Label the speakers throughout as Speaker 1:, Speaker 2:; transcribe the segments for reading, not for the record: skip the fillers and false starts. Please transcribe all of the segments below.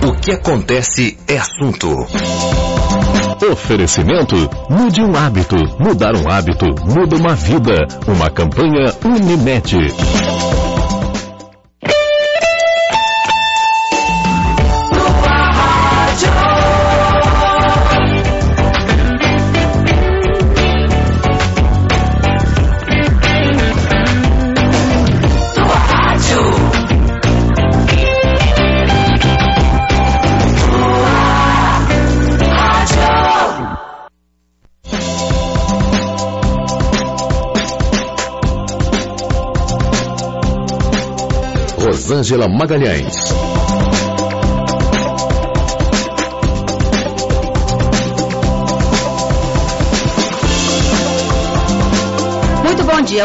Speaker 1: O que acontece é assunto.
Speaker 2: Oferecimento: mude um hábito. Mudar um hábito muda uma vida. Uma campanha Unimed.
Speaker 1: Rosângela Magalhães.
Speaker 3: Muito bom dia,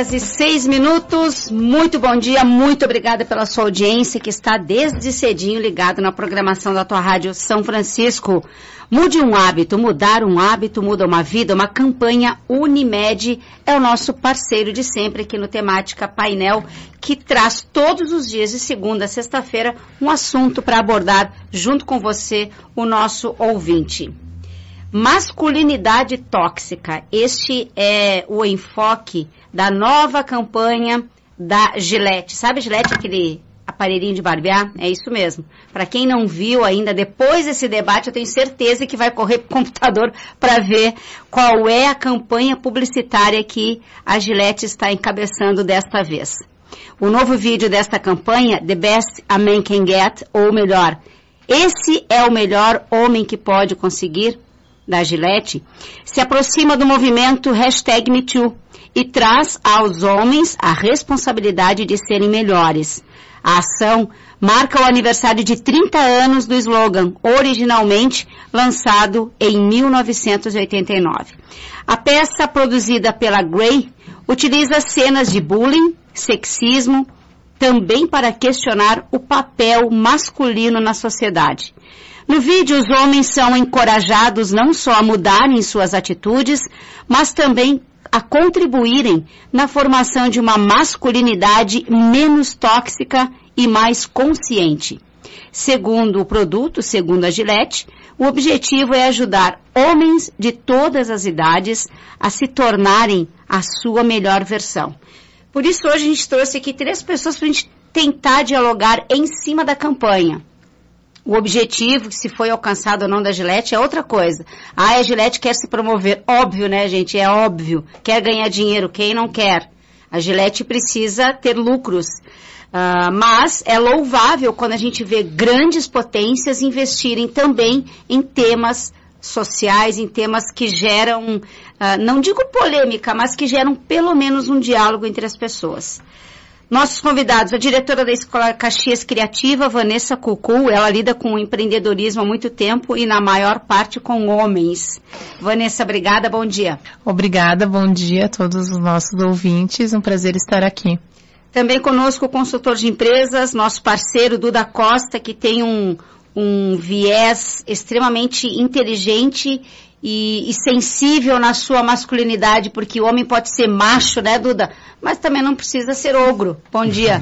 Speaker 3: 11h06. Muito bom dia, muito obrigada pela sua audiência que está desde cedinho ligado na programação da tua Rádio São Francisco. Mude um hábito, mudar um hábito muda uma vida. Uma campanha Unimed é o nosso parceiro de sempre aqui no Temática Painel, que traz todos os dias de segunda a sexta-feira um assunto para abordar junto com você, o nosso ouvinte. Masculinidade tóxica. Este é o enfoque da nova campanha da Gillette. Sabe Gillette, aquele aparelhinho de barbear? É isso mesmo. Para quem não viu ainda, depois desse debate, eu tenho certeza que vai correr para o computador para ver qual é a campanha publicitária que a Gillette está encabeçando desta vez. O novo vídeo desta campanha, The Best a Man Can Get, ou melhor, esse é o melhor homem que pode conseguir, da Gillette, se aproxima do movimento #MeToo e traz aos homens a responsabilidade de serem melhores. A ação marca o aniversário de 30 anos do slogan, originalmente lançado em 1989. A peça, produzida pela Grey, utiliza cenas de bullying, sexismo, também para questionar o papel masculino na sociedade. No vídeo, os homens são encorajados não só a mudarem suas atitudes, mas também a contribuírem na formação de uma masculinidade menos tóxica e mais consciente. Segundo o produto, segundo a Gillette, o objetivo é ajudar homens de todas as idades a se tornarem a sua melhor versão. Por isso, hoje a gente trouxe aqui 3 pessoas para a gente tentar dialogar em cima da campanha. O objetivo, se foi alcançado ou não da Gillette, é outra coisa. A Gillette quer se promover. Óbvio, né, gente? É óbvio. Quer ganhar dinheiro. Quem não quer? A Gillette precisa ter lucros. Mas é louvável quando a gente vê grandes potências investirem também em temas sociais, em temas que geram, não digo polêmica, mas que geram pelo menos um diálogo entre as pessoas. Nossos convidados, a diretora da Escola Caxias Criativa, Vanessa Cucu, ela lida com o empreendedorismo há muito tempo e na maior parte com homens. Vanessa, obrigada, bom dia.
Speaker 4: Obrigada, bom dia a todos os nossos ouvintes, um prazer estar aqui.
Speaker 3: Também conosco o consultor de empresas, nosso parceiro Duda Costa, que tem um viés extremamente inteligente e sensível na sua masculinidade, porque o homem pode ser macho, né, Duda? Mas também não precisa ser ogro. Bom dia.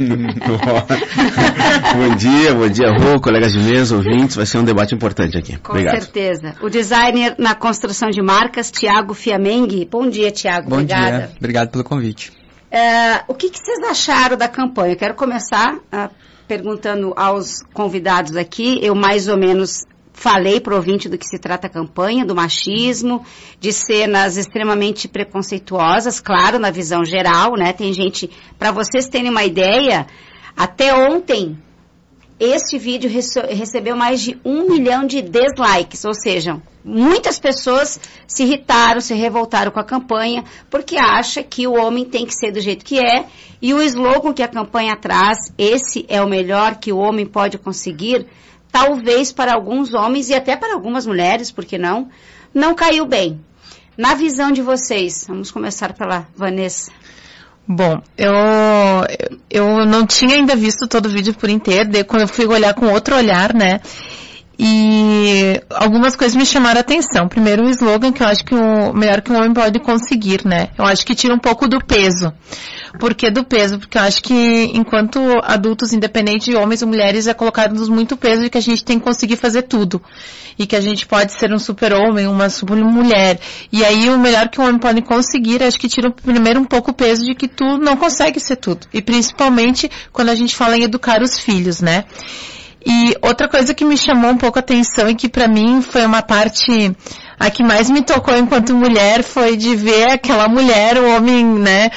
Speaker 5: Bom dia, Rô, colegas de mesa, ouvintes, vai ser um debate importante aqui.
Speaker 3: Com certeza. O designer na construção de marcas, Tiago Fiamengue. Bom dia, Tiago. Obrigada.
Speaker 6: Bom dia, obrigado pelo convite.
Speaker 3: O que vocês acharam da campanha? Eu quero começar perguntando aos convidados aqui, eu mais ou menos falei para o ouvinte do que se trata a campanha, do machismo, de cenas extremamente preconceituosas, claro, na visão geral, né? Tem gente, para vocês terem uma ideia, até ontem, este vídeo recebeu mais de 1 milhão de dislikes, ou seja, muitas pessoas se irritaram, se revoltaram com a campanha, porque acha que o homem tem que ser do jeito que é, e o slogan que a campanha traz, esse é o melhor que o homem pode conseguir, talvez para alguns homens e até para algumas mulheres, por que não caiu bem. Na visão de vocês, vamos começar pela Vanessa.
Speaker 4: Bom, eu não tinha ainda visto todo o vídeo por inteiro, daí quando eu fui olhar com outro olhar, né? E algumas coisas me chamaram a atenção. Primeiro, o slogan, que eu acho que o melhor que um homem pode conseguir, né? Eu acho que tira um pouco do peso. Por que do peso? Porque eu acho que enquanto adultos, independente de homens ou mulheres, é colocado muito peso de que a gente tem que conseguir fazer tudo. E que a gente pode ser um super-homem, uma super-mulher. E aí o melhor que um homem pode conseguir, acho que tira primeiro um pouco o peso de que tu não consegue ser tudo. E principalmente quando a gente fala em educar os filhos, né? E outra coisa que me chamou um pouco a atenção e que pra mim foi uma parte, a que mais me tocou enquanto mulher, foi de ver aquela mulher, o homem, né,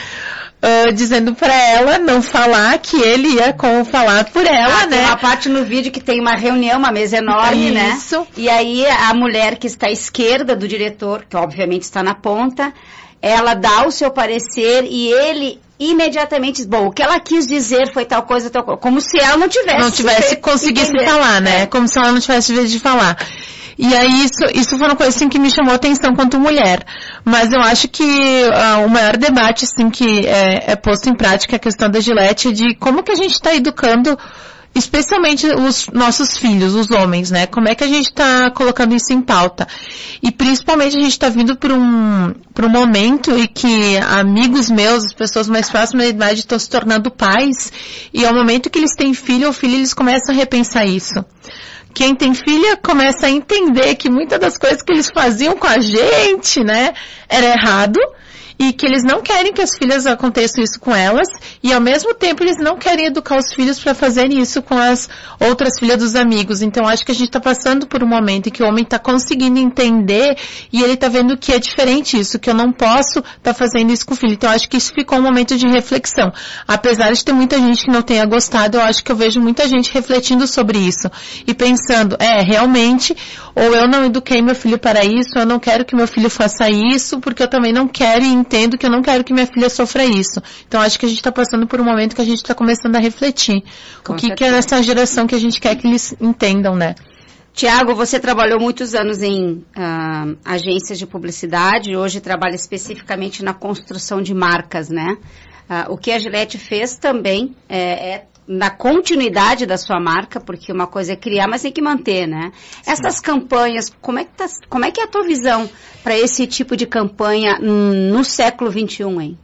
Speaker 4: dizendo pra ela não falar, que ele ia falar por ela, né?
Speaker 3: Tem uma parte no vídeo que tem uma reunião, uma mesa enorme, né?
Speaker 4: Isso.
Speaker 3: E aí a mulher que está à esquerda do diretor, que obviamente está na ponta, ela dá o seu parecer e ele imediatamente diz, bom, o que ela quis dizer foi tal coisa, como se ela não tivesse
Speaker 4: conseguisse falar, né? Como se ela não tivesse vez de falar. E aí isso foi uma coisa assim que me chamou a atenção quanto mulher. Mas eu acho que o maior debate assim que é posto em prática é a questão da Gillette, de como que a gente está educando especialmente os nossos filhos, os homens, né? Como é que a gente está colocando isso em pauta? E principalmente a gente está vindo para um momento em que amigos meus, as pessoas mais próximas da idade estão se tornando pais, e ao momento que eles têm filho ou filha, eles começam a repensar isso. Quem tem filha começa a entender que muitas das coisas que eles faziam com a gente, né, era errado, e que eles não querem que as filhas aconteçam isso com elas, e ao mesmo tempo eles não querem educar os filhos para fazerem isso com as outras filhas dos amigos. Então acho que a gente está passando por um momento em que o homem está conseguindo entender, e ele está vendo que é diferente isso, que eu não posso estar fazendo isso com o filho. Então acho que isso ficou um momento de reflexão. Apesar de ter muita gente que não tenha gostado, eu acho que eu vejo muita gente refletindo sobre isso, e pensando, realmente, ou eu não eduquei meu filho para isso, ou eu não quero que meu filho faça isso, porque eu também não quero e entendo que eu não quero que minha filha sofra isso. Então acho que a gente está passando por um momento que a gente está começando a refletir. O que é nessa geração que a gente quer que eles entendam, né?
Speaker 3: Tiago, você trabalhou muitos anos em agências de publicidade, hoje trabalha especificamente na construção de marcas, né? O que a Gillette fez também é na continuidade da sua marca, porque uma coisa é criar, mas tem que manter, né? Sim. Essas campanhas, como é que é a tua visão para esse tipo de campanha no século XXI, hein?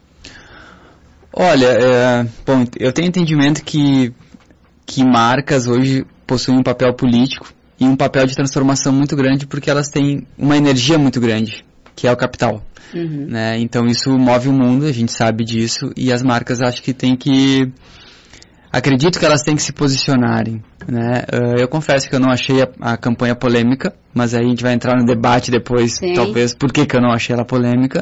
Speaker 5: Olha, bom, eu tenho entendimento que marcas hoje possuem um papel político e um papel de transformação muito grande, porque elas têm uma energia muito grande, que é o capital. Uhum. Né? Então isso move o mundo, a gente sabe disso, e as marcas acho que têm que... Acredito que elas têm que se posicionarem, né? Eu confesso que eu não achei a campanha polêmica, mas aí a gente vai entrar no debate depois, sim, talvez, por que eu não achei ela polêmica.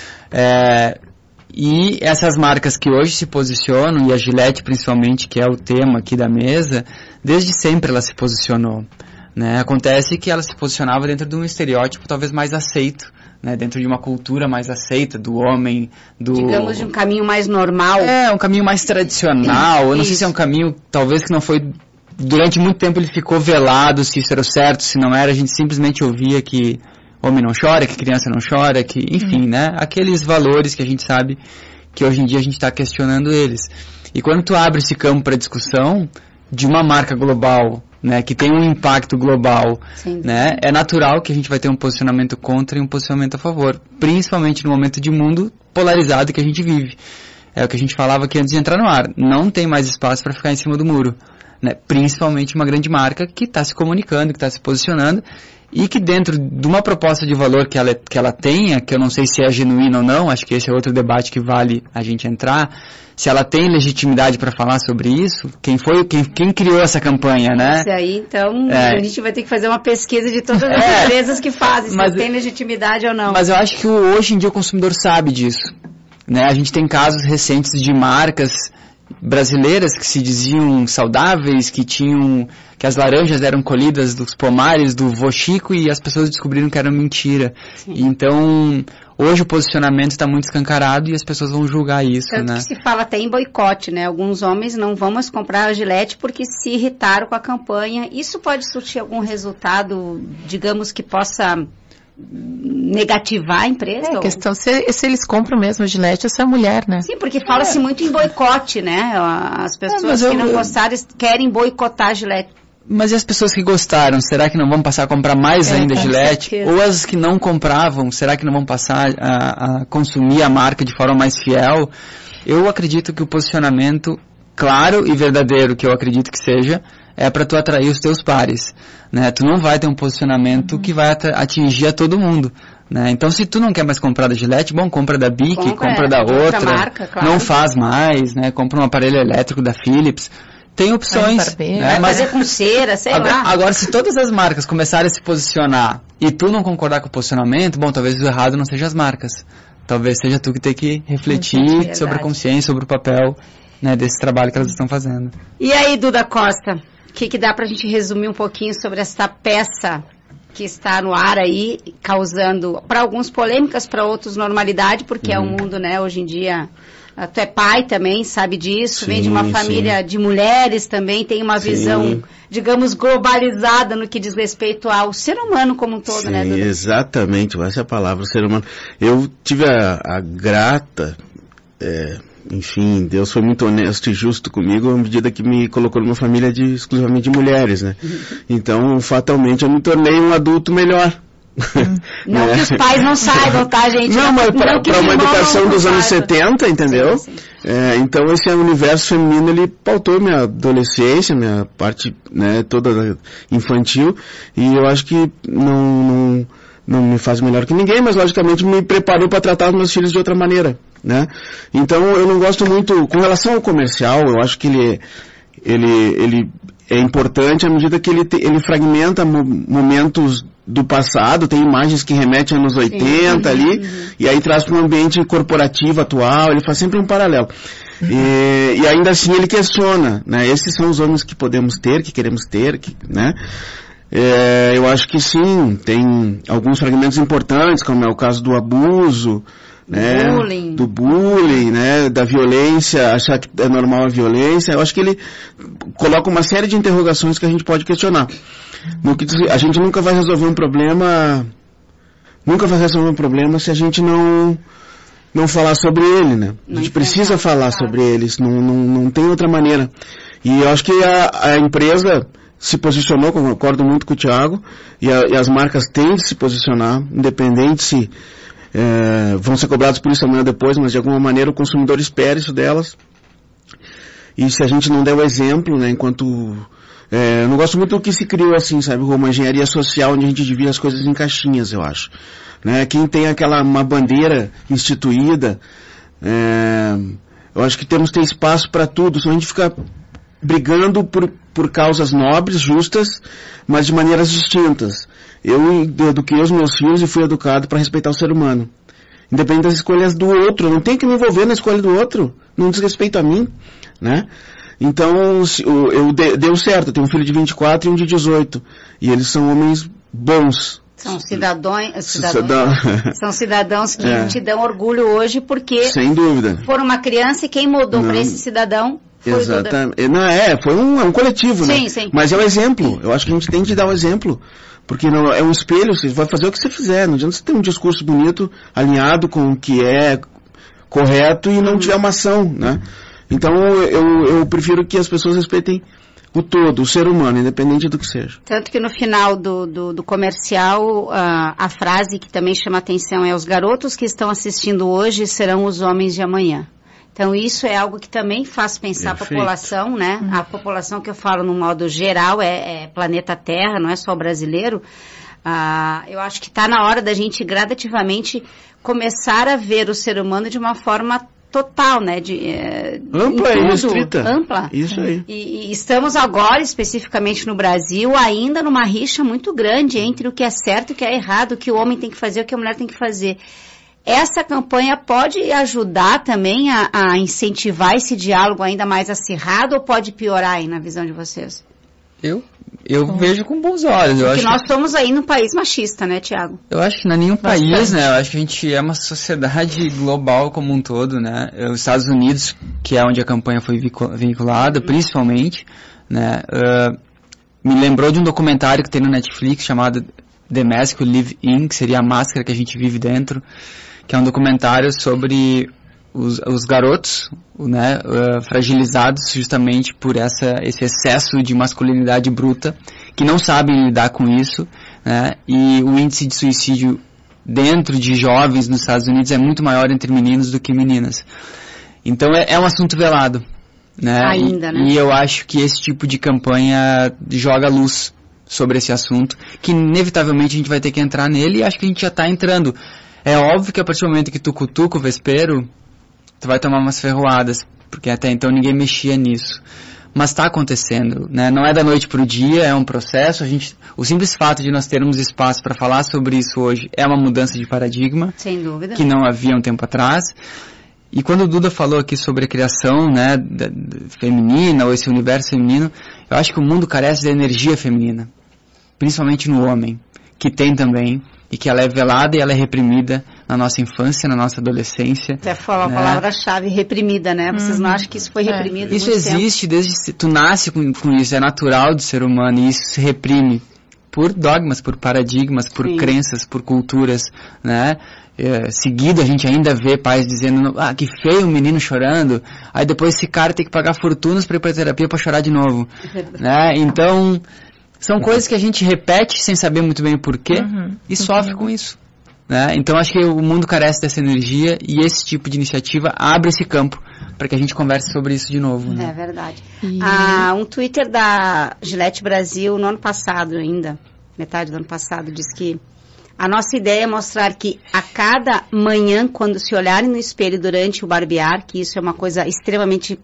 Speaker 5: E essas marcas que hoje se posicionam, e a Gillette principalmente, que é o tema aqui da mesa, desde sempre ela se posicionou, né? Acontece que ela se posicionava dentro de um estereótipo talvez mais aceito, né, dentro de uma cultura mais aceita do homem,
Speaker 3: digamos, de um caminho mais normal.
Speaker 5: Um caminho mais tradicional. Eu não sei se é um caminho, talvez, que não foi... Durante muito tempo ele ficou velado, se isso era o certo, se não era. A gente simplesmente ouvia que homem não chora, que criança não chora, que... Enfim, né? Aqueles valores que a gente sabe que hoje em dia a gente está questionando eles. E quando tu abre esse campo para discussão de uma marca global, né, que tem um impacto global, né, é natural que a gente vai ter um posicionamento contra e um posicionamento a favor, principalmente no momento de mundo polarizado que a gente vive. É o que a gente falava aqui antes de entrar no ar. Não tem mais espaço para ficar em cima do muro, né, principalmente uma grande marca que está se comunicando, que está se posicionando, e que dentro de uma proposta de valor que ela tenha, que eu não sei se é genuína ou não, acho que esse é outro debate que vale a gente entrar, se ela tem legitimidade para falar sobre isso, quem criou essa campanha, né?
Speaker 3: Isso aí, então, a gente vai ter que fazer uma pesquisa de todas as empresas que fazem, se tem legitimidade ou não.
Speaker 5: Mas eu acho que hoje em dia o consumidor sabe disso, né? A gente tem casos recentes de marcas brasileiras que se diziam saudáveis, que as laranjas eram colhidas dos pomares do vô Chico, e as pessoas descobriram que era mentira. Então, hoje o posicionamento está muito escancarado e as pessoas vão julgar isso,
Speaker 3: tanto, né? Que se fala até em boicote, né? Alguns homens não vão mais comprar a Gillette porque se irritaram com a campanha. Isso pode surtir algum resultado, digamos, que possa negativar a empresa?
Speaker 4: A questão se eles compram mesmo a Gillette, essa mulher, né?
Speaker 3: Sim, porque fala-se muito em boicote, né? As pessoas que não gostaram querem boicotar a Gillette.
Speaker 5: Mas e as pessoas que gostaram, será que não vão passar a comprar mais ainda Gillette?
Speaker 3: Certeza.
Speaker 5: Ou as que não compravam, será que não vão passar a consumir a marca de forma mais fiel? Eu acredito que o posicionamento claro e verdadeiro, que eu acredito que seja, é para tu atrair os teus pares, né? Tu não vai ter um posicionamento que vai atingir a todo mundo, né? Então, se tu não quer mais comprar da Gillette, bom, compra da Bic, compra da outra,
Speaker 3: marca, claro.
Speaker 5: Não faz mais, né? Compra um aparelho elétrico da Philips. Tem opções, né?
Speaker 3: Mas fazer com cera, sei lá.
Speaker 5: Agora, se todas as marcas começarem a se posicionar e tu não concordar com o posicionamento, bom, talvez o errado não seja as marcas. Talvez seja tu que tem que refletir sobre a consciência, sobre o papel, né, desse trabalho que elas estão fazendo.
Speaker 3: E aí, Duda Costa, o que dá pra gente resumir um pouquinho sobre essa peça que está no ar aí, causando, para alguns polêmicas, para outros normalidade, porque é um mundo, né, hoje em dia... Tu é pai também, sabe disso, vem de uma família de mulheres também, tem uma visão, digamos, globalizada no que diz respeito ao ser humano como um todo, né, Duda?
Speaker 6: Exatamente, essa é a palavra, o ser humano. Eu tive a grata, enfim, Deus foi muito honesto e justo comigo à medida que me colocou numa família exclusivamente de mulheres, né? Então, fatalmente, eu me tornei um adulto melhor.
Speaker 3: Não que os pais não saibam, tá, gente?
Speaker 6: Não, mas para uma educação dos anos 70, entendeu?
Speaker 3: Sim.
Speaker 6: Então esse universo feminino, ele pautou minha adolescência, minha parte, né, toda infantil, e eu acho que não me faz melhor que ninguém, mas logicamente me preparou para tratar os meus filhos de outra maneira, né? Então eu não gosto muito, com relação ao comercial, eu acho que ele é importante à medida que ele fragmenta momentos do passado, tem imagens que remetem aos anos 80 ali, e aí traz para um ambiente corporativo atual, ele faz sempre um paralelo. E ainda assim ele questiona, né? Esses são os homens que podemos ter, que queremos ter, né? Eu acho que sim, tem alguns fragmentos importantes, como é o caso do abuso, né? Do bullying, né? Da violência, achar que é normal a violência. Eu acho que ele coloca uma série de interrogações que a gente pode questionar. A gente nunca vai resolver um problema se a gente não falar sobre ele, né? A gente precisa falar sobre eles, não tem outra maneira. E eu acho que a empresa se posicionou, concordo muito com o Thiago, e as marcas têm de se posicionar, independente se vão ser cobrados por isso amanhã ou depois, mas de alguma maneira o consumidor espera isso delas. E se a gente não der o exemplo, né, enquanto... eu não gosto muito do que se criou assim, sabe, uma engenharia social onde a gente divide as coisas em caixinhas, eu acho. Né, quem tem uma bandeira instituída, eu acho que temos que ter espaço para tudo, senão a gente fica brigando por causas nobres, justas, mas de maneiras distintas. Eu eduquei os meus filhos e fui educado para respeitar o ser humano. Independente das escolhas do outro, eu não tenho que me envolver na escolha do outro, não diz respeito a mim, né? Então, deu certo, eu tenho um filho de 24 e um de 18, e eles são homens bons.
Speaker 3: São são cidadãos que te dão orgulho hoje, porque
Speaker 6: sem dúvida
Speaker 3: foram uma criança e quem mudou para esse cidadão foi
Speaker 6: exatamente. Foi um coletivo, né?
Speaker 3: Sim.
Speaker 6: Mas é o exemplo, eu acho que a gente tem que dar o exemplo, porque não, é um espelho, você vai fazer o que você fizer, não adianta você ter um discurso bonito, alinhado com o que é correto e não tiver uma ação, né? Então eu prefiro que as pessoas respeitem o todo, o ser humano, independente do que seja.
Speaker 3: Tanto que no final do comercial, a frase que também chama atenção é: os garotos que estão assistindo hoje serão os homens de amanhã. Então isso é algo que também faz pensar a população, né? A população que eu falo no modo geral é planeta Terra, não é só o brasileiro. Eu acho que está na hora da gente gradativamente começar a ver o ser humano de uma forma total, né?
Speaker 6: Ampla e restrita.
Speaker 3: Ampla.
Speaker 6: Isso aí.
Speaker 3: E estamos agora, especificamente no Brasil, ainda numa rixa muito grande entre o que é certo e o que é errado, o que o homem tem que fazer e o que a mulher tem que fazer. Essa campanha pode ajudar também a incentivar esse diálogo ainda mais acirrado ou pode piorar aí na visão de vocês?
Speaker 5: Eu vejo com bons olhos.
Speaker 3: Porque nós estamos aí num país machista, né, Thiago?
Speaker 5: Eu acho que não é nenhum país, né? Eu acho que a gente é uma sociedade global como um todo, né? Os Estados Unidos, que é onde a campanha foi vinculada, principalmente, né? Me lembrou de um documentário que tem no Netflix chamado The Mask We Live In, que seria a máscara que a gente vive dentro, que é um documentário sobre os garotos, né, fragilizados justamente por esse excesso de masculinidade bruta, que não sabem lidar com isso, né, e o índice de suicídio dentro de jovens nos Estados Unidos é muito maior entre meninos do que meninas. Então é um assunto velado, né?
Speaker 3: Ainda, né?
Speaker 5: E eu acho que esse tipo de campanha joga luz sobre esse assunto, que inevitavelmente a gente vai ter que entrar nele, e acho que a gente já está entrando. É óbvio que a partir do momento que tu cutuca o vespeiro, tu vai tomar umas ferroadas, porque até então ninguém mexia nisso. Mas está acontecendo, né? Não é da noite para o dia, é um processo. O simples fato de nós termos espaço para falar sobre isso hoje é uma mudança de paradigma.
Speaker 3: Sem dúvida.
Speaker 5: Que não havia um tempo atrás. E quando o Duda falou aqui sobre a criação, né, feminina, ou esse universo feminino, eu acho que o mundo carece da energia feminina, principalmente no homem, que tem também, e que ela é velada e ela é reprimida na nossa infância, na nossa adolescência.
Speaker 3: Você falou a palavra-chave, reprimida, né? Vocês não acham que isso foi reprimido?
Speaker 5: Isso existe desde que tu nasce com isso, é natural do ser humano, e isso se reprime por dogmas, por paradigmas, por crenças, por culturas, né? Seguido a gente ainda vê pais dizendo, que feio o menino chorando, aí depois esse cara tem que pagar fortunas para ir para terapia para chorar de novo, né? Então são coisas que a gente repete sem saber muito bem o porquê e sofre com isso, né? Então acho que o mundo carece dessa energia, e esse tipo de iniciativa abre esse campo para que a gente converse sobre isso de novo, né?
Speaker 3: É verdade. Um Twitter da Gillette Brasil no ano passado ainda, metade do ano passado, diz que a nossa ideia é mostrar que a cada manhã, quando se olharem no espelho durante o barbear, que isso é uma coisa extremamente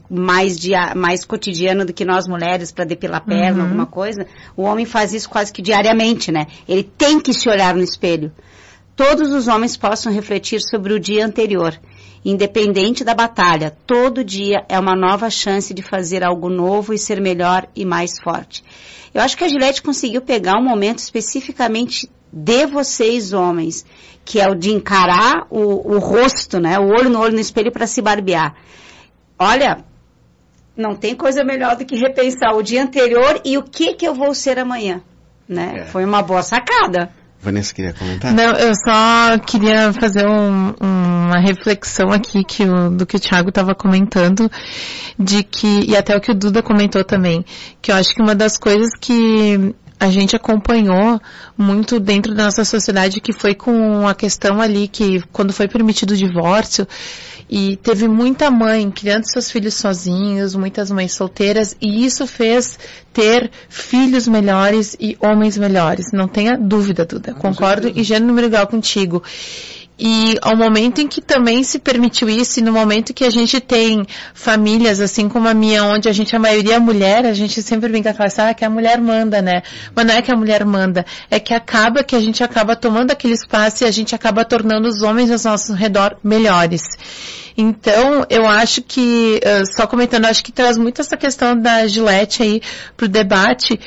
Speaker 3: mais cotidiana do que nós mulheres para depilar a perna, alguma coisa, o homem faz isso quase que diariamente, né? Ele tem que se olhar no espelho. Todos os homens possam refletir sobre o dia anterior. Independente da batalha, todo dia é uma nova chance de fazer algo novo e ser melhor e mais forte. Eu acho que a Gillette conseguiu pegar um momento especificamente de vocês, homens, que é o de encarar o rosto, né? O olho no olho no espelho para se barbear. Olha, não tem coisa melhor do que repensar o dia anterior e o que eu vou ser amanhã, né? Foi uma boa sacada.
Speaker 6: Vanessa, queria comentar?
Speaker 4: Não, eu só queria fazer uma reflexão aqui do que o Thiago estava comentando, de que, e até o que o Duda comentou também, que eu acho que uma das coisas que a gente acompanhou muito dentro da nossa sociedade, que foi com a questão ali que quando foi permitido o divórcio, e teve muita mãe criando seus filhos sozinhos, muitas mães solteiras, e isso fez ter filhos melhores e homens melhores. Não tenha dúvida, Duda. Concordo em gênero número igual contigo. E ao momento em que também se permitiu isso, e no momento que a gente tem famílias, assim como a minha, onde a maioria é mulher, a gente sempre brinca com essa, que a mulher manda, né? Mas não é que a mulher manda, é que a gente acaba tomando aquele espaço e a gente acaba tornando os homens ao nosso redor melhores. Então, eu acho que, só comentando, acho que traz muito essa questão da Gillette aí pro debate,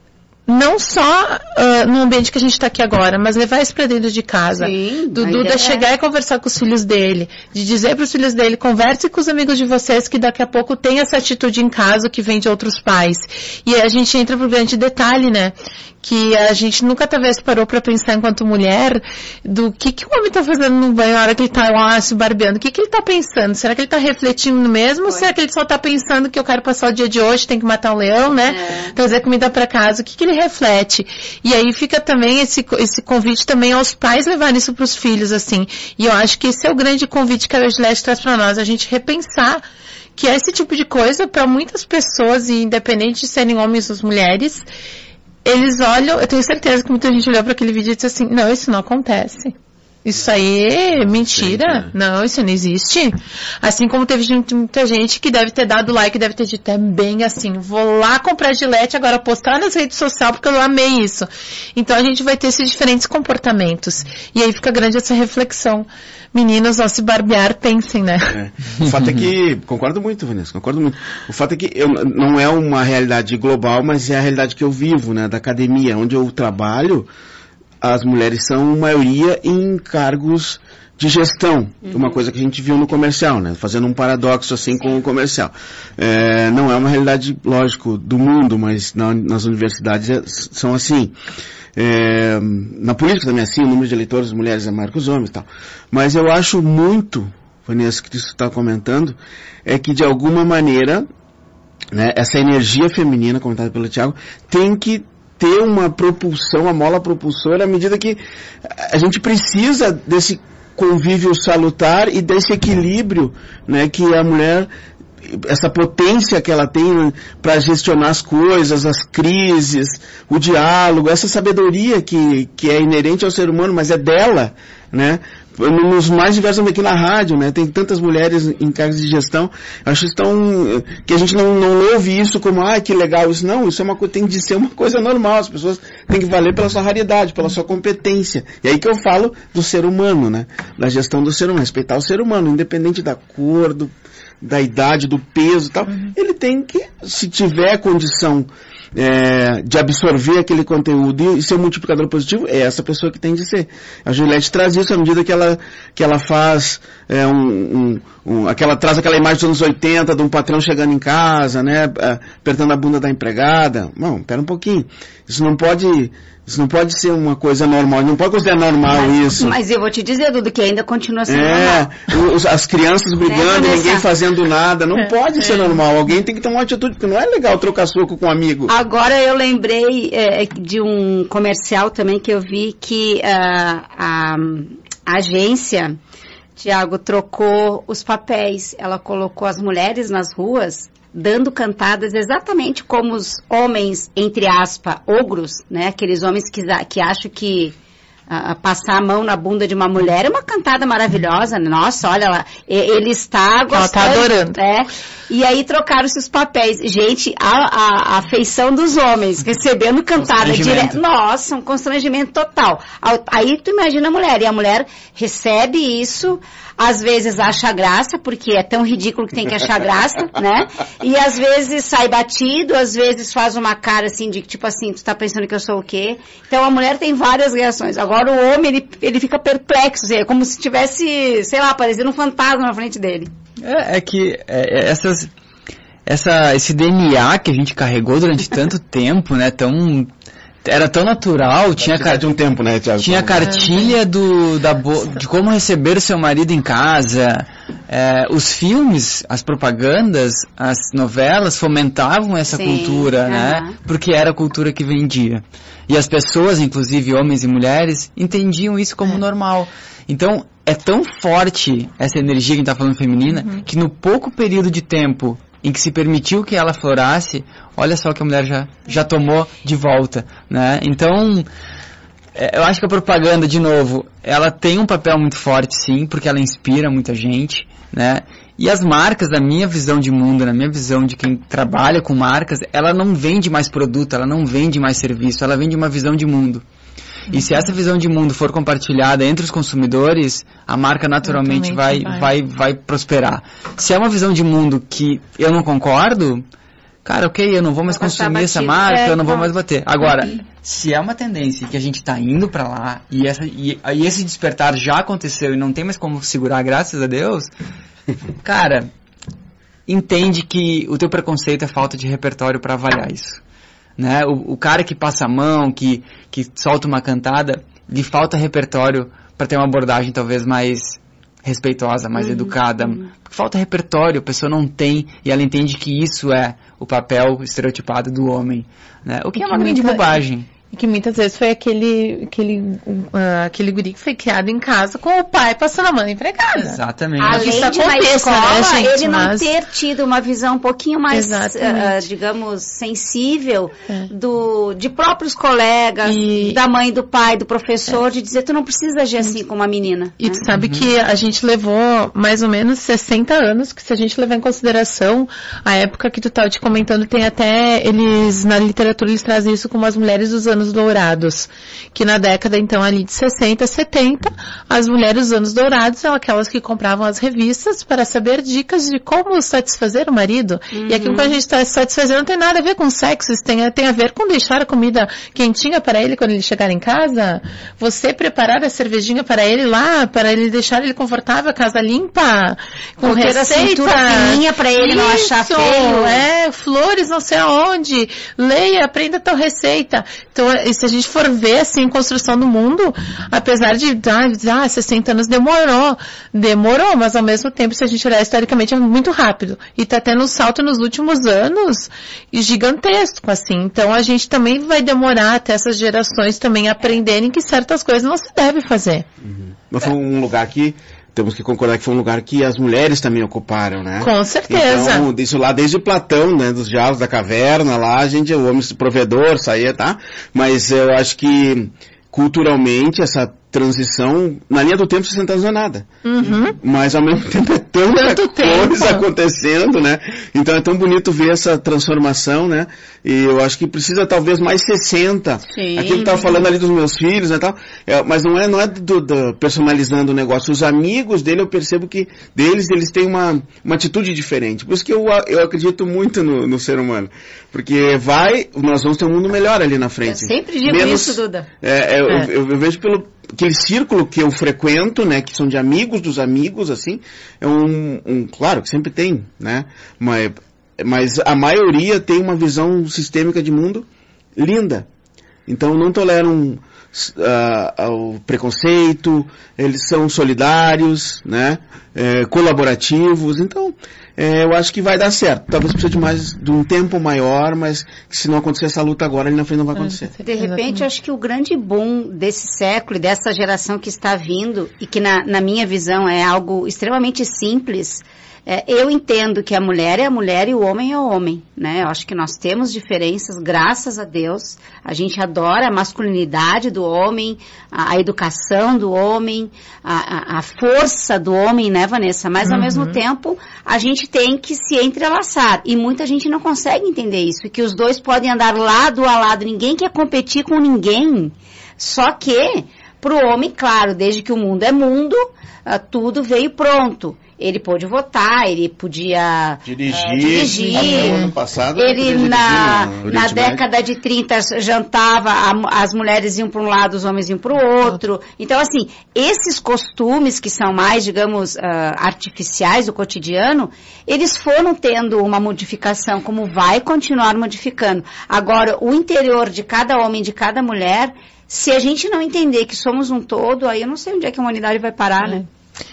Speaker 4: não só no ambiente que a gente está aqui agora, mas levar isso para dentro de casa.
Speaker 3: Sim,
Speaker 4: do Duda chegar e conversar com os filhos dele, de dizer para os filhos dele, converse com os amigos de vocês que daqui a pouco tem essa atitude em casa que vem de outros pais. E aí a gente entra pro grande detalhe, né? Que a gente nunca talvez parou para pensar enquanto mulher do que o homem está fazendo no banho na hora que ele está lá se barbeando. O que ele está pensando? Será que ele está refletindo mesmo? Ou será que ele só está pensando que eu quero passar o dia de hoje, tem que matar um leão, né? Trazer comida para casa. O que ele reflete? E aí fica também esse convite também aos pais levarem isso para os filhos, assim. E eu acho que esse é o grande convite que a Gillette traz para nós, a gente repensar que esse tipo de coisa, para muitas pessoas, e independente de serem homens ou mulheres, eles olham, eu tenho certeza que muita gente olhou para aquele vídeo e disse assim, não, isso não acontece. Isso aí é mentira. Não, isso não existe. Assim como teve muita gente que deve ter dado like, deve ter dito, é bem assim, vou lá comprar Gillette, agora postar nas redes sociais porque eu amei isso. Então a gente vai ter esses diferentes comportamentos. E aí fica grande essa reflexão. Meninos, ao se barbear, pensem, né?
Speaker 6: O fato é que, concordo muito, Vanessa, concordo muito. O fato é que não é uma realidade global, mas é a realidade que eu vivo, né, da academia, onde eu trabalho. As mulheres são maioria em cargos de gestão, uma coisa que a gente viu no comercial, né? Fazendo um paradoxo assim com o comercial. Não é uma realidade, lógico, do mundo, mas nas universidades são assim. Na política também é assim, o número de eleitores mulheres é maior que os homens e tal. Mas eu acho muito Vanessa, que tu está comentando, é que de alguma maneira, né, essa energia feminina, comentada pelo Thiago, tem que ter uma propulsão, uma mola propulsora, à medida que a gente precisa desse convívio salutar e desse equilíbrio, né, que a mulher, essa potência que ela tem para gestionar as coisas, as crises, o diálogo, essa sabedoria que é inerente ao ser humano, mas é dela, né? Nos mais diversos aqui na rádio, né? Tem tantas mulheres em cargos de gestão. Acho que a gente não ouve isso como, que legal isso. Não, isso é tem de ser uma coisa normal. As pessoas têm que valer pela sua raridade, pela sua competência. E aí que eu falo do ser humano, né? Da gestão do ser humano, respeitar o ser humano, independente da cor, da idade, do peso e tal. Ele tem que, se tiver condição de absorver aquele conteúdo e ser um multiplicador positivo, é essa pessoa que tem de ser. A Juliette traz isso à medida que ela faz traz aquela imagem dos anos 80 de um patrão chegando em casa, né, apertando a bunda da empregada. Não, pera um pouquinho. Isso não pode ser uma coisa normal, não pode considerar normal isso.
Speaker 3: Mas eu vou te dizer, Dudu, que ainda continua sendo normal.
Speaker 6: As crianças brigando e ninguém fazendo nada, não pode ser normal. Alguém tem que tomar uma atitude, porque não é legal trocar soco com um amigo.
Speaker 3: Agora eu lembrei de um comercial também que eu vi que a agência, Tiago, trocou os papéis. Ela colocou as mulheres nas ruas dando cantadas exatamente como os homens, entre aspas, ogros, né? Aqueles homens que acham que passar a mão na bunda de uma mulher é uma cantada maravilhosa. Nossa, olha lá, ele está gostando.
Speaker 4: Ela está adorando.
Speaker 3: E aí trocaram-se os papéis. Gente, a afeição dos homens recebendo cantada direta. Nossa, um constrangimento total. Aí tu imagina a mulher, e a mulher recebe isso, às vezes acha graça, porque é tão ridículo que tem que achar graça, né? E às vezes sai batido, às vezes faz uma cara assim, de tipo assim, tu tá pensando que eu sou o quê? Então a mulher tem várias reações. Agora o homem, ele fica perplexo, assim, é como se tivesse, sei lá, parecendo um fantasma na frente dele.
Speaker 5: Esse DNA que a gente carregou durante tanto tempo, né, era tão natural, tinha
Speaker 6: de um tempo, né, Thiago?
Speaker 5: Tinha cartilha de como receber o seu marido em casa, os filmes, as propagandas, as novelas fomentavam essa cultura, né, porque era a cultura que vendia. E as pessoas, inclusive homens e mulheres, entendiam isso como normal. Então, é tão forte essa energia que a gente está falando feminina, que no pouco período de tempo em que se permitiu que ela florasse, olha só que a mulher já tomou de volta, né? Então, eu acho que a propaganda, de novo, ela tem um papel muito forte, sim, porque ela inspira muita gente, né? E as marcas, na minha visão de mundo, na minha visão de quem trabalha com marcas, ela não vende mais produto, ela não vende mais serviço, ela vende uma visão de mundo. E se essa visão de mundo for compartilhada entre os consumidores, a marca naturalmente vai prosperar. Se é uma visão de mundo que eu não concordo, cara, ok, eu não vou mais consumir essa marca, eu não vou mais bater. Agora, se é uma tendência que a gente está indo para lá, e esse despertar já aconteceu e não tem mais como segurar, graças a Deus, cara, entende que o teu preconceito é falta de repertório para avaliar isso. Né? O cara que passa a mão, que solta uma cantada, lhe falta repertório para ter uma abordagem talvez mais respeitosa, mais educada. Falta repertório, a pessoa não tem, e ela entende que isso é o papel estereotipado do homem. Né? O que é uma grande bobagem.
Speaker 4: E que muitas vezes foi aquele guri que foi criado em casa com o pai passando a mão na empregada.
Speaker 5: Exatamente.
Speaker 3: Além de na escola, né, gente, ele não ter tido uma visão um pouquinho mais, digamos, sensível de próprios colegas, da mãe, do pai, do professor, de dizer, tu não precisa agir assim com uma menina.
Speaker 4: E tu sabe que a gente levou mais ou menos 60 anos, que se a gente levar em consideração a época que tu estava te comentando, tem até, na literatura eles trazem isso como as mulheres dos anos dourados, que na década então ali de 60, 70, as mulheres dos anos dourados são aquelas que compravam as revistas para saber dicas de como satisfazer o marido. E aquilo que a gente está satisfazendo não tem nada a ver com sexo, isso tem a ver com deixar a comida quentinha para ele quando ele chegar em casa, você preparar a cervejinha para ele lá, para ele deixar ele confortável, a casa limpa, com receita,
Speaker 3: fininha para ele não achar feio.
Speaker 4: Flores não sei aonde, leia, aprenda a tua receita. Então Então, se a gente for ver, assim, construção do mundo, apesar de, 60 anos demorou, mas ao mesmo tempo, se a gente olhar historicamente, é muito rápido. E tá tendo um salto nos últimos anos gigantesco, assim. Então, a gente também vai demorar até essas gerações também aprenderem que certas coisas não se deve fazer.
Speaker 6: Mas foi um lugar que, temos que concordar que foi um lugar que as mulheres também ocuparam, né?
Speaker 4: Com certeza.
Speaker 6: Então, isso lá desde Platão, né? Dos diálogos da caverna, lá, o homem provedor saía, tá? Mas eu acho que, culturalmente, essa transição, na linha do tempo, 60 anos não é nada. Mas ao mesmo tempo é tanta coisa acontecendo, né? Então é tão bonito ver essa transformação, né? E eu acho que precisa talvez mais 60.
Speaker 3: Sim.
Speaker 6: Aquilo que eu tava falando ali dos meus filhos, né, tal. Mas não é personalizando o negócio. Os amigos dele, eu percebo que eles têm uma atitude diferente. Por isso que eu acredito muito no ser humano. Porque nós vamos ter um mundo melhor ali na frente.
Speaker 3: Eu sempre digo isso, Duda.
Speaker 6: Eu vejo aquele círculo que eu frequento, né, que são de amigos dos amigos, assim, claro que sempre tem, né, mas a maioria tem uma visão sistêmica de mundo linda. Então não toleram o preconceito, eles são solidários, né, colaborativos. Então, eu acho que vai dar certo. Talvez precise de um tempo maior, mas que se não acontecer essa luta agora, ali na frente não vai acontecer.
Speaker 3: De repente, acho que o grande boom desse século e dessa geração que está vindo, e que na minha visão é algo extremamente simples, eu entendo que a mulher é a mulher e o homem é o homem, né? Eu acho que nós temos diferenças, graças a Deus. A gente adora a masculinidade do homem, a educação do homem, a força do homem, né, Vanessa? Mas, ao mesmo tempo, a gente tem que se entrelaçar. E muita gente não consegue entender isso, e que os dois podem andar lado a lado. Ninguém quer competir com ninguém. Só que, para o homem, claro, desde que o mundo é mundo, tudo veio pronto. Ele pôde votar, ele podia dirigir.
Speaker 6: Ano passado,
Speaker 3: ele na década de 30 jantava, as mulheres iam para um lado, os homens iam para o outro. Então, assim, esses costumes que são mais, digamos, artificiais do cotidiano, eles foram tendo uma modificação, como vai continuar modificando. Agora, o interior de cada homem, de cada mulher, se a gente não entender que somos um todo, aí eu não sei onde é que a humanidade vai parar, né?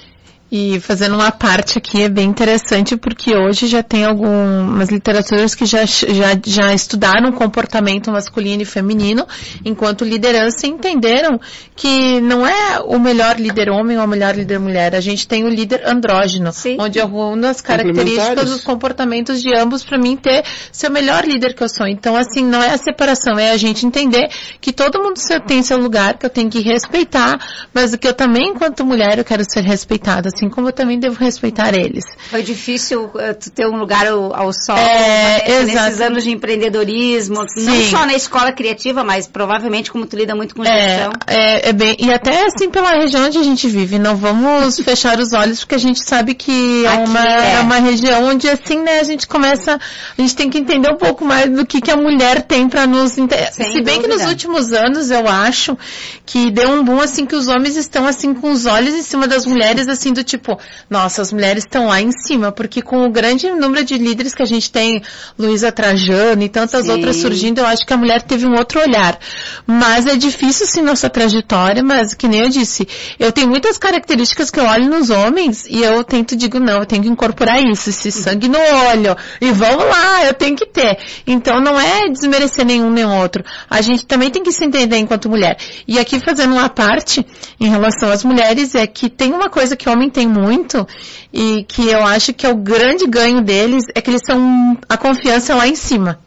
Speaker 4: E fazendo uma parte aqui é bem interessante, porque hoje já tem algumas literaturas que já estudaram o comportamento masculino e feminino enquanto liderança, e entenderam que não é o melhor líder homem ou a melhor líder mulher. A gente tem o líder andrógeno, onde eu uno as características dos comportamentos de ambos para mim ter seu melhor líder que eu sou. Então, assim, não é a separação, é a gente entender que todo mundo tem seu lugar, que eu tenho que respeitar, mas que eu também, enquanto mulher, eu quero ser respeitada, assim como eu também devo respeitar eles.
Speaker 3: Foi difícil tu ter um lugar ao sol nesses anos de empreendedorismo, não só na escola criativa, mas provavelmente como tu lida muito com gestão.
Speaker 4: E até assim pela região onde a gente vive, não vamos fechar os olhos, porque a gente sabe que é uma região onde assim, né, a gente tem que entender um pouco mais do que a mulher tem para nos se bem que nos últimos anos eu acho que deu um boom assim, que os homens estão assim com os olhos em cima das mulheres, assim, do tipo, nossa, as mulheres estão lá em cima, porque com o grande número de líderes que a gente tem, Luísa Trajano e tantas outras surgindo, eu acho que a mulher teve um outro olhar. Mas é difícil sim nossa trajetória, mas que nem eu disse, eu tenho muitas características que eu olho nos homens e eu digo, não, eu tenho que incorporar isso, esse sangue no olho, e vamos lá, eu tenho que ter. Então não é desmerecer nenhum nem outro. A gente também tem que se entender enquanto mulher. E aqui fazendo uma parte em relação às mulheres, é que tem uma coisa que o homem tem muito, e que eu acho que é o grande ganho deles, é que eles são a confiança lá em cima.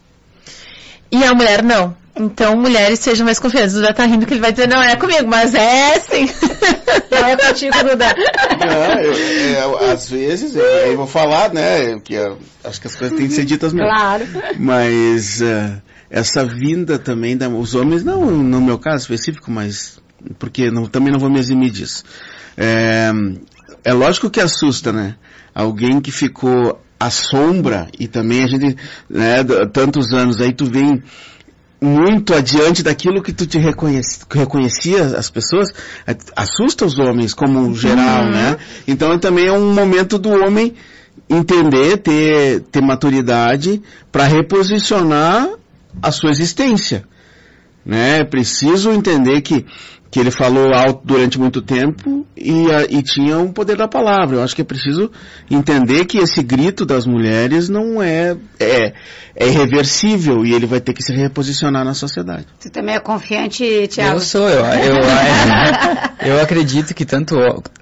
Speaker 4: E a mulher não. Então, mulheres sejam mais confiantes. O Duda tá rindo que ele vai dizer, não é comigo, mas é sim. Não é contigo, Duda.
Speaker 6: Não, às vezes, eu vou falar, né, que acho que as coisas têm que ser ditas mesmo. Claro. Mas essa vinda também, os homens, não no meu caso específico, mas porque também não vou me eximir disso. É lógico que assusta, né? Alguém que ficou à sombra, e também a gente, né, tantos anos aí, tu vem muito adiante daquilo que tu te reconhecia as pessoas, assusta os homens como geral, né? Então também é um momento do homem entender, ter maturidade para reposicionar a sua existência. né? É preciso entender que ele falou alto durante muito tempo e tinha um poder da palavra. Eu acho que é preciso entender que esse grito das mulheres não é irreversível e ele vai ter que se reposicionar na sociedade.
Speaker 3: Você também é confiante, Thiago?
Speaker 5: Eu sou, eu acredito que tanto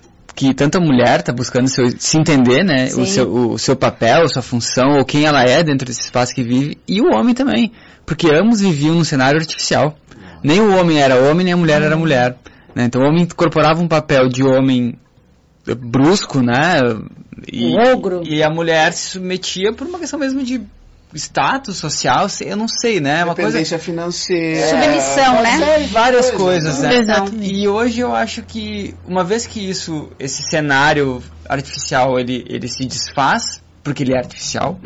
Speaker 5: a mulher está buscando se entender, né? O seu papel, sua função, ou quem ela é dentro desse espaço que vive, e o homem também, porque ambos viviam num cenário artificial. Nem o homem era homem, nem a mulher era mulher, né? Então o homem incorporava um papel de homem brusco, né?
Speaker 3: Ogro.
Speaker 5: E a mulher se submetia por uma questão mesmo de status social, eu não sei, né? Uma
Speaker 6: dependência financeira.
Speaker 3: Submissão, né?
Speaker 5: Várias coisas, né?
Speaker 4: Exatamente.
Speaker 5: E hoje eu acho que, uma vez que esse cenário artificial, ele se desfaz, porque ele é artificial,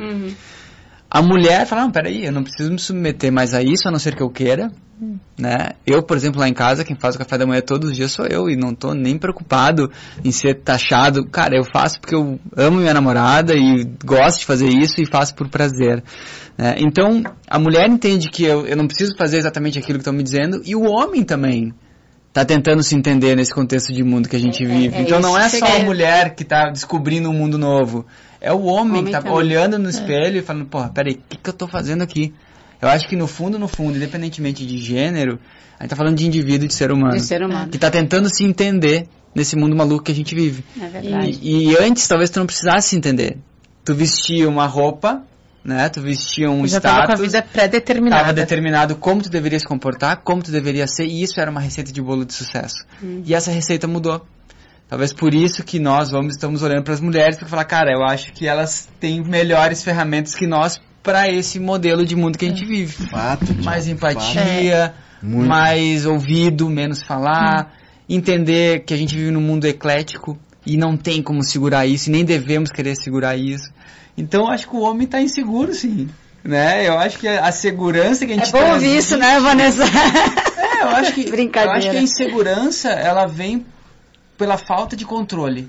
Speaker 5: a mulher fala, não, peraí, eu não preciso me submeter mais a isso, a não ser que eu queira, né? Eu, por exemplo, lá em casa, quem faz o café da manhã todos os dias sou eu, e não tô nem preocupado em ser taxado. Cara, eu faço porque eu amo minha namorada e gosto de fazer isso e faço por prazer, né? Então, a mulher entende que eu não preciso fazer exatamente aquilo que estão me dizendo, e o homem também tá tentando se entender nesse contexto de mundo que a gente vive. Então não é só a mulher que tá descobrindo um mundo novo, é o homem que tá também olhando no espelho e falando, porra, peraí, o que eu tô fazendo aqui? Eu acho que no fundo, independentemente de gênero, a gente tá falando de indivíduo, de ser humano. Que tá tentando se entender nesse mundo maluco que a gente vive.
Speaker 3: É verdade.
Speaker 5: E antes, talvez tu não precisasse se entender. Tu vestia uma roupa, né? Tu vestia um status.
Speaker 4: Já tava com a vida pré-determinada.
Speaker 5: Tava determinado como tu deveria se comportar, como tu deveria ser, e isso era uma receita de bolo de sucesso. E essa receita mudou. Talvez por isso que nós estamos olhando para as mulheres, porque falar, cara, eu acho que elas têm melhores ferramentas que nós para esse modelo de mundo que a gente vive. Mais empatia, mais ouvido, menos falar, entender que a gente vive num mundo eclético e não tem como segurar isso, e nem devemos querer segurar isso. Então, eu acho que o homem está inseguro, sim. Né? Eu acho que a segurança que a gente
Speaker 3: tem... É bom ouvir isso, né, Vanessa?
Speaker 5: Eu acho que a insegurança, ela vem pela falta de controle.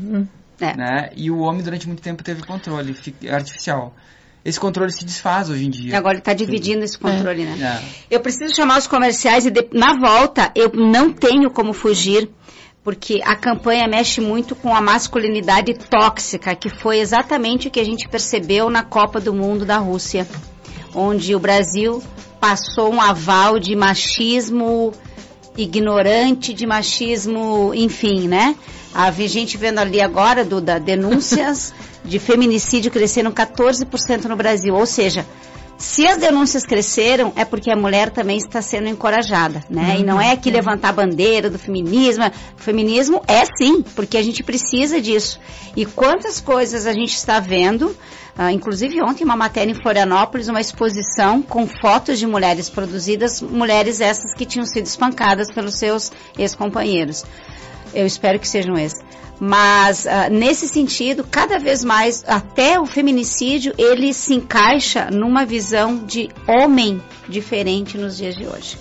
Speaker 5: Né? E o homem, durante muito tempo, teve controle artificial. Esse controle se desfaz hoje em dia.
Speaker 3: Agora ele está dividindo esse controle, né? Eu preciso chamar os comerciais e na volta eu não tenho como fugir, porque a campanha mexe muito com a masculinidade tóxica, que foi exatamente o que a gente percebeu na Copa do Mundo da Rússia, onde o Brasil passou um aval de machismo ignorante, de machismo, enfim, né? A gente vendo ali agora denúncias de feminicídio cresceram 14% no Brasil, ou seja, se as denúncias cresceram é porque a mulher também está sendo encorajada, né? E não é que levantar a bandeira do feminismo. O feminismo é sim, porque a gente precisa disso. E quantas coisas a gente está vendo, inclusive ontem uma matéria em Florianópolis, uma exposição com fotos de mulheres produzidas, mulheres essas que tinham sido espancadas pelos seus ex-companheiros. Eu espero que sejam esses. Mas, nesse sentido, cada vez mais, até o feminicídio, ele se encaixa numa visão de homem diferente nos dias de hoje.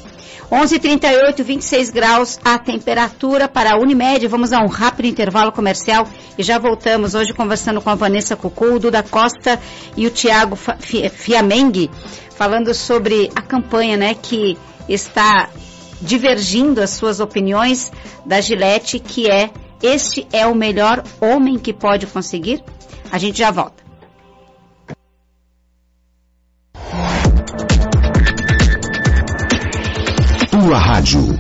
Speaker 3: 11h38, 26 graus a temperatura para a Unimed. Vamos dar um rápido intervalo comercial e já voltamos. Hoje conversando com a Vanessa Cucu, o Duda Costa e o Thiago Fiamengue, falando sobre a campanha, né, que está divergindo as suas opiniões da Gillette, que é: este é o melhor homem que pode conseguir? A gente já volta.
Speaker 2: Tua rádio.